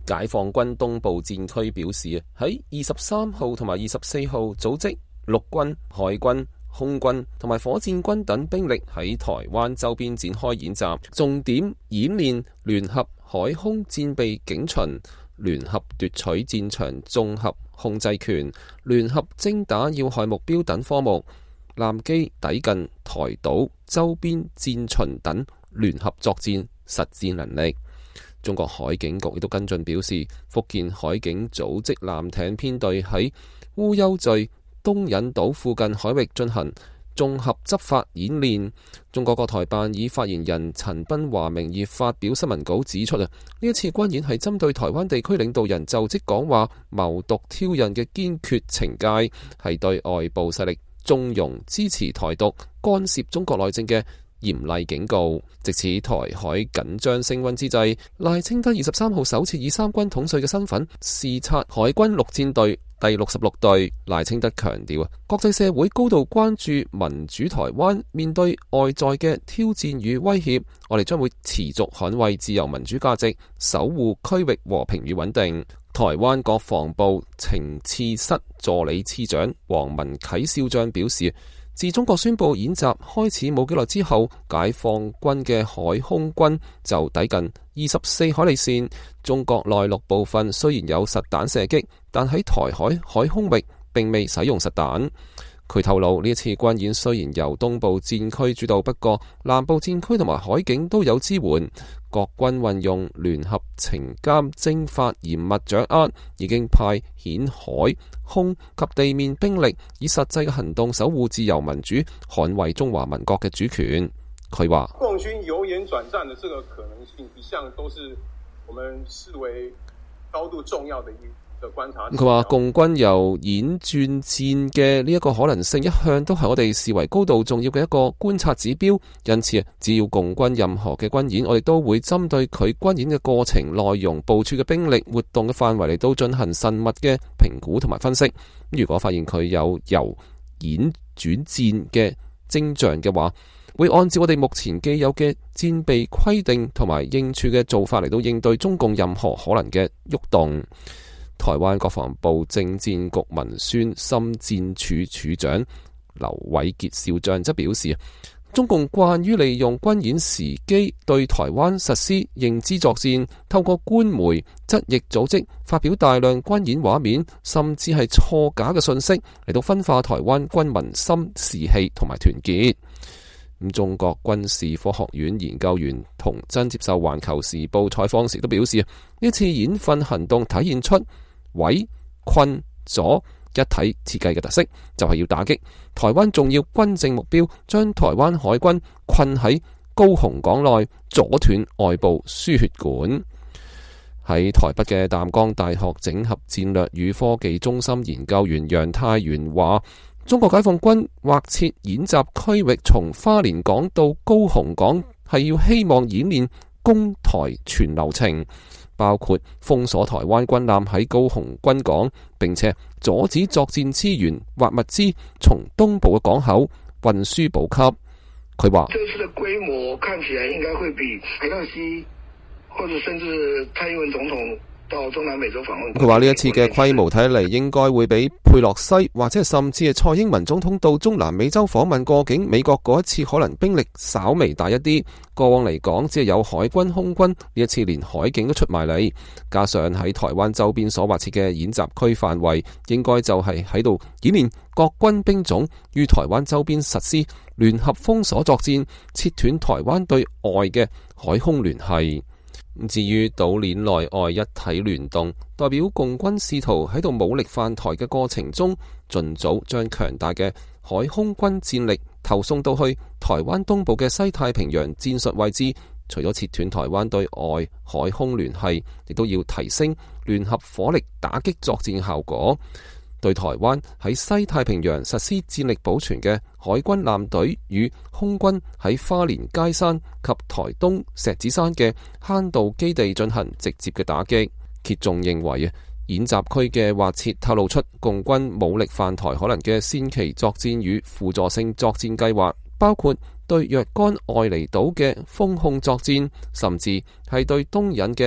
解放軍東部戰區表示，喺23號同埋24號組織陸軍、海軍、空軍同埋火箭軍等兵力喺台灣周邊展開演習，重點演練聯合海空戰備警巡、聯合奪取戰場綜合控制權、聯合精打要害目標等科目，艦機抵近台島周邊戰巡等聯合作戰實戰能力。中國海警局亦都跟進表示，福建海警組織艦艇編隊喺烏丘嶼東引島附近海域進行綜合執法演練。中國國台辦以發言人陳斌華名義發表新聞稿指出，呢一次軍演係針對台灣地區領導人就職講話謀獨挑釁嘅堅決懲戒，係對外部勢力縱容支持台獨、干涉中國內政嘅嚴厲警告。藉此台海緊張升溫之際，賴清德23號首次以三軍統帥嘅身份視察海軍陸戰隊第66隊。賴清德強調，國際社會高度關注民主台灣，面對外在嘅挑戰與威脅，我哋將會持續捍衛自由民主價值，守護區域和平與穩定。台灣國防部情治室助理次長黃文啟少將表示，自中國宣布演習開始冇幾耐之後，解放軍嘅海空軍就抵近24海里線。中國內陸部分雖然有實彈射擊，但喺台海海空域並未使用實彈。佢透露，呢一次軍演雖然由東部戰區主導，不過南部戰區同埋海警都有支援。各軍運用聯合情監偵法嚴密掌握，已經派遣海空及地面兵力，以實際嘅行動守護自由民主，捍衛中華民國嘅主權。佢話， 共軍由演轉戰的這個可能性，一向都是我們視為高度重要的一個觀察。 佢話共軍由演轉戰嘅呢一個可能性，一向都係我哋視為高度重要嘅一個觀察指標。因此，只要共軍任何嘅軍演，我哋都會針對佢軍演嘅過程、內容、部署嘅兵力、活動嘅範圍嚟到進行慎密嘅評估同埋分析。如果發現佢有由演轉戰嘅徵象嘅話，會按照我哋目前既有嘅戰備規定同埋應處嘅做法嚟到應對中共任何可能嘅喐動。台灣國防部政戰局文宣心戰處處長劉偉傑少將則表示，中共慣於利用軍演時機對台灣實施認知作戰，透過官媒、側翼組織發表大量軍演畫面，甚至係錯假嘅信息嚟到分化台灣軍民心士氣同埋團結。中國軍事科學院研究員童真接受環球時報採訪時都表示，呢次演訓行動體現出圍、困、阻一體設計嘅特色，就係要打擊台灣重要軍政目標，將台灣海軍困喺高雄港內，阻斷外部輸血管。喺台北嘅淡江大學整合戰略與科技中心研究員楊泰元話，中國解放軍劃設演習區域從花蓮港到高雄港，係要希望演練攻台全流程，包括封鎖台灣軍艦喺高雄軍港，並且阻止作戰資源或物資從東部嘅港口運輸補給。佢話： 這次的規模看起來應該會比裴洛西或者甚至蔡英文總統到中南美洲訪問。 佢話呢一次嘅規模睇嚟應該會比佩洛西或者甚至係蔡英文總統到中南美洲訪問過境美國嗰一次可能兵力稍微大一啲。過往嚟講只係有海軍、空軍，呢一次連海警都出埋嚟，加上喺台灣周邊所劃設嘅演習區範圍，應該就係喺度演練各軍兵種於台灣周邊實施聯合封鎖作戰，切斷台灣對外嘅海空聯繫。至於島鏈內外一體聯動，代表共軍試圖喺度武力犯台嘅過程中，盡早將強大嘅海空軍戰力投送到去台灣東部嘅西太平洋戰術位置。除咗切斷台灣對外海空聯繫，亦都要提升聯合火力打擊作戰效果。對台灣喺西太平洋實施戰力保存嘅海軍艦隊與空軍喺花蓮佳山及台東石子山嘅坑道基地進行直接嘅打擊。揭仲認為演習區嘅劃設透露出共軍武力犯台可能嘅先期作戰與輔助性作戰計劃，包括對若干外離島嘅封控作戰，甚至係對東引嘅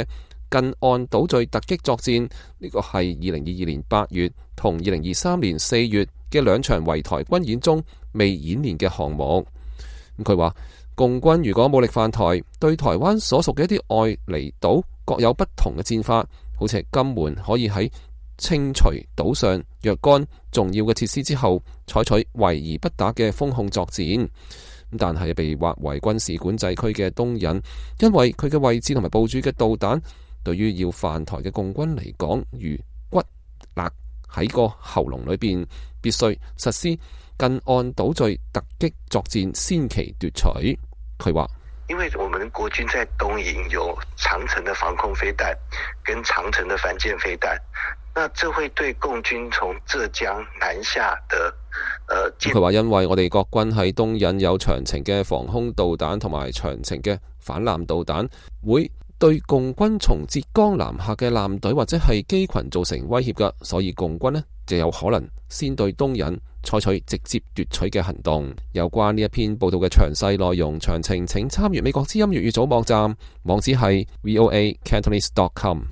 近岸島嶼突擊作戰，呢個係2022年8月同2023年4月嘅兩場圍台軍演中未演練嘅項目。佢話共軍如果武力犯台，對台灣所屬嘅一啲外離島各有不同嘅戰法，好似金門可以喺清除島上若干重要嘅設施之後，採取圍而不打嘅封控作戰。但係被劃為軍事管制區嘅東引，因為佢嘅位置同埋部署嘅導彈，對於要犯台嘅共軍嚟講，如骨勒喺個喉嚨裏邊，必須實施近岸島嶼突擊作戰，先期奪取。佢話： 因為我們國軍在東引有長程的防空飛彈跟長程的反艦飛彈，那這會對共軍從浙江南下的佢話因為我哋國軍喺東引有長程嘅防空導彈同埋長程嘅反艦導彈，會對共軍從浙江南下嘅艦隊或者係機群造成威脅㗎，所以共軍呢就有可能先對東引採取直接奪取嘅行動。有關呢一篇報道嘅詳細內容詳情，請參閱美國之音粵語組網站，網址係 voacantonese.com。